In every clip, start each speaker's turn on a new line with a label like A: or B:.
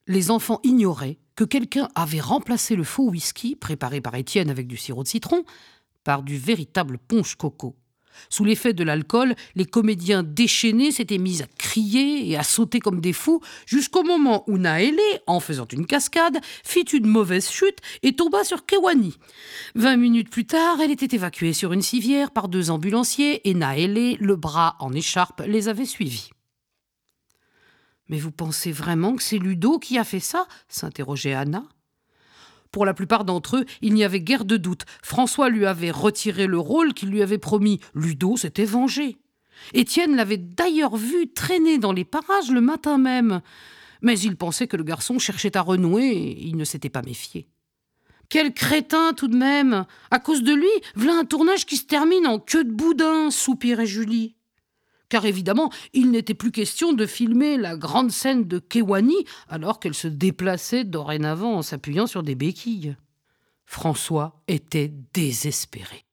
A: Les enfants ignoraient que quelqu'un avait remplacé le faux whisky, préparé par Étienne avec du sirop de citron, par du véritable punch coco. Sous l'effet de l'alcool, les comédiens déchaînés s'étaient mis à crier et à sauter comme des fous jusqu'au moment où Naélé, en faisant une cascade, fit une mauvaise chute et tomba sur Kéwani. 20 minutes plus tard, elle était évacuée sur une civière par 2 ambulanciers et Naélé, le bras en écharpe, les avait suivis. « Mais vous pensez vraiment que c'est Ludo qui a fait ça ?» s'interrogeait Anna. Pour la plupart d'entre eux, il n'y avait guère de doute. François lui avait retiré le rôle qu'il lui avait promis. Ludo s'était vengé. Étienne l'avait d'ailleurs vu traîner dans les parages le matin même. Mais il pensait que le garçon cherchait à renouer et il ne s'était pas méfié. Quel crétin tout de même! À cause de lui, v'là un tournage qui se termine en queue de boudin, soupirait Julie. Car évidemment, il n'était plus question de filmer la grande scène de Kéwani alors qu'elle se déplaçait dorénavant en s'appuyant sur des béquilles. François était désespéré.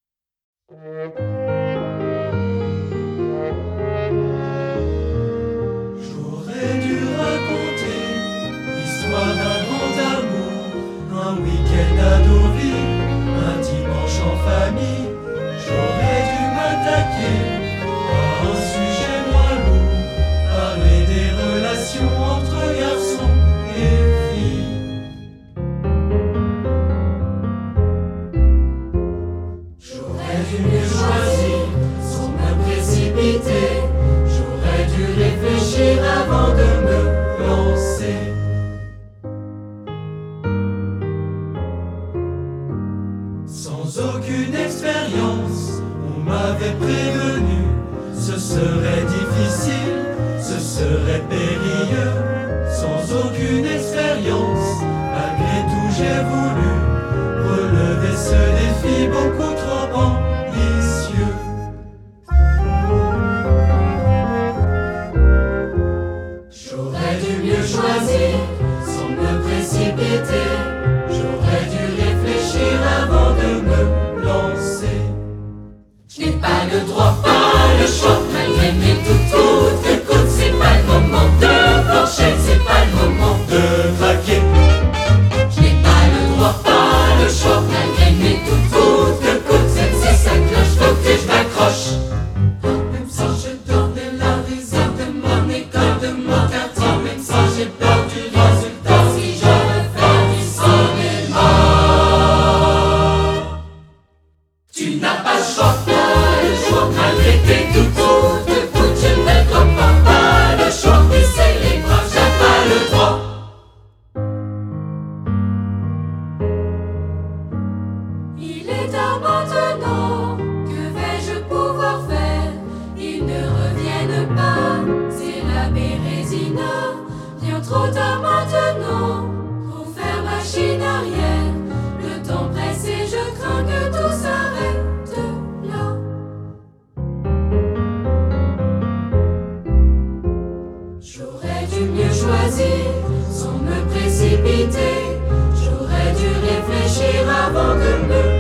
B: J'aurais dû raconter l'histoire d'un grand amour, un week-end à Deauville, un dimanche en famille. J'aurais dû m'attaquer à un sujet moins lourd, parler des relations entre garçons et filles. J'aurais dû mieux choisir sans me précipiter. J'aurais dû réfléchir avant de me lancer. Sans aucune expérience, on m'avait prévenu. Ce serait difficile, ce serait périlleux. Sans aucune expérience, malgré tout j'ai voulu relever ce défi beaucoup trop ambitieux. J'aurais dû mieux choisir sans me précipiter. J'aurais dû réfléchir avant de me lancer. Je n'ai pas le droit, pas le choix, malgré mes doutes que coûte. C'est pas le moment de plancher, c'est pas le moment de craquer. Je n'ai pas le droit, pas le choix, malgré mes doutes que coûte. C'est sa cloche, faut que je m'accroche. Même si je donnais la risade de mon école, de mon quartier, même si j'ai peur du résultat, si je refais du cinéma. Tu n'as pas le choix, malgré tes doutes, de foot, je ne crois pas le choix, baisser les bras, j'ai pas le droit. Il est tard maintenant, que vais-je pouvoir faire? Ils ne reviennent pas, c'est la Bérésina. Bien trop tard maintenant, pour faire machine arrière. Le temps presse et je crains que tout s'arrête là. J'aurais dû mieux choisir sans me précipiter. J'aurais dû réfléchir avant de me